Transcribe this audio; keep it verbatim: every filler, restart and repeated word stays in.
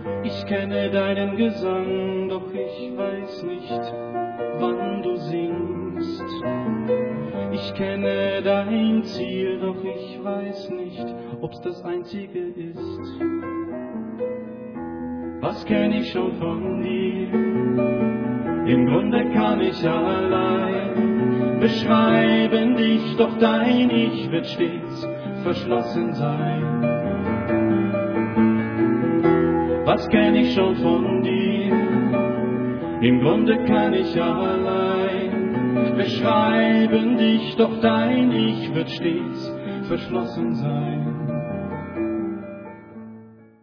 Ich kenne deinen Gesang, doch ich weiß nicht, wann du singst. Ich kenne dein Ziel, doch ich weiß nicht, ob's das einzige ist. Was kenn ich schon von dir? Im Grunde kann ich allein beschreiben dich, doch dein Ich wird stets verschlossen sein. Was kenn ich schon von dir? Im Grunde kann ich allein beschreiben dich, doch dein Ich wird stets verschlossen sein.